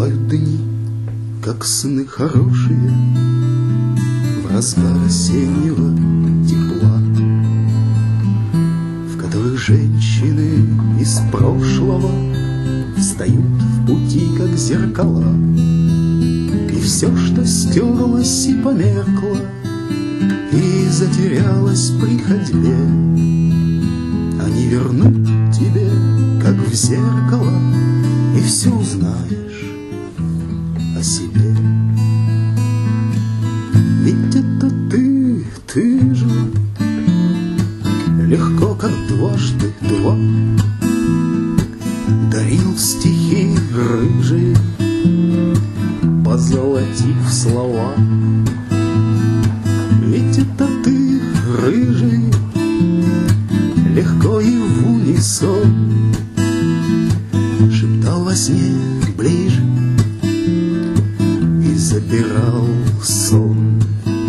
Бывают дни, как сны хорошие, в разгар осеннего тепла, в которых женщины из прошлого встают в пути, как зеркала, и все, что стерлось и померкло, и затерялось при ходьбе, они вернут тебе, как в зеркало, и все узнаешь о себе. Ведь это ты же, легко, как дважды два, дарил стихи рыжие, позолотив слова. Ведь это ты, рыжий, легко и в унисон шептал во сне ближе и забирал сон.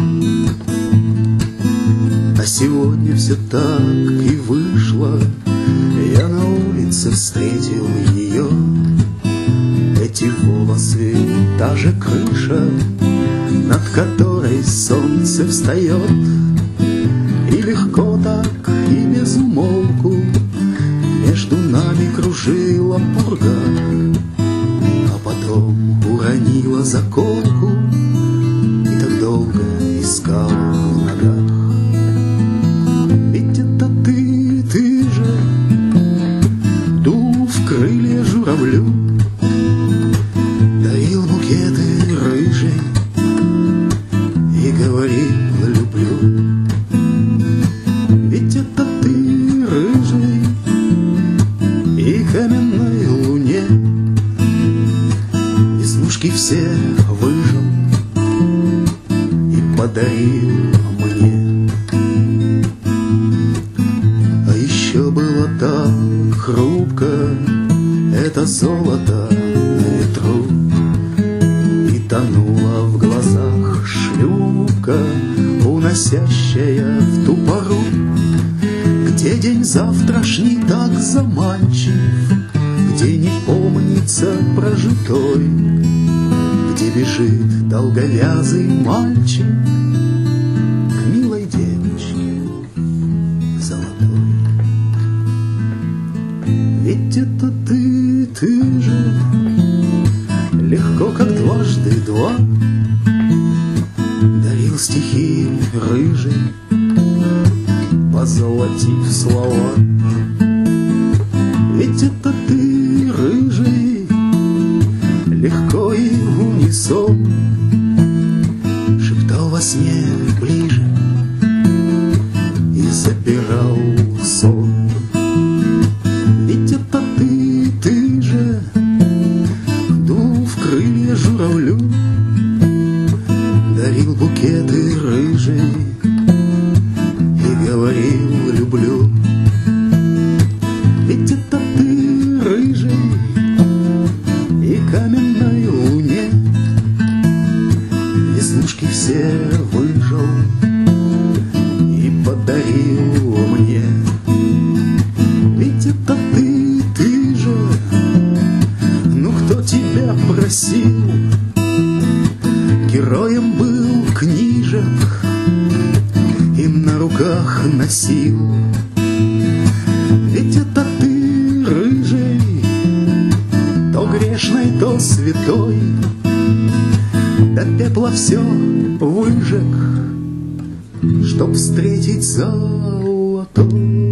А сегодня все так и вышло, я на улице встретил ее. Эти волосы, та же крыша, над которой солнце встает, и легко так, и без умолку между нами кружила пурга, а потом уронила заколку и так долго искала в ногах. Ведь это ты же, дул в крылья журавлю, дарил букеты рыжей и говорил люблю. Ведь это ты, рыжий, и каменной луне веснушки все выжил и подарил мне. А еще было так хрупко это золото на ветру, и тонула в глазах шлюпка, уносящая в ту пору, где день завтрашний так заманчив, где не помнится прожитой, где бежит долговязый мальчик к милой девочке золотой. Ведь это ты же, легко, как дважды два, дарил стихи рыжий, позолотив слова. Ведь это ты, рыжий, легко и в унисон шептал во сне ближе и забирал сон. Ведь это ты же, дул в крылья журавлю, дарил букеты рыжий и говорил люблю. Ведь это ты, рыжий, и каменной луне веснушки все выжил и подарил мне. Ведь это ты же, ну кто тебя просил, героем был книжек, им на руках носил. Ведь это ты, рыжий, то грешный, то святой, до пепла все выжег, чтоб встретить золотой.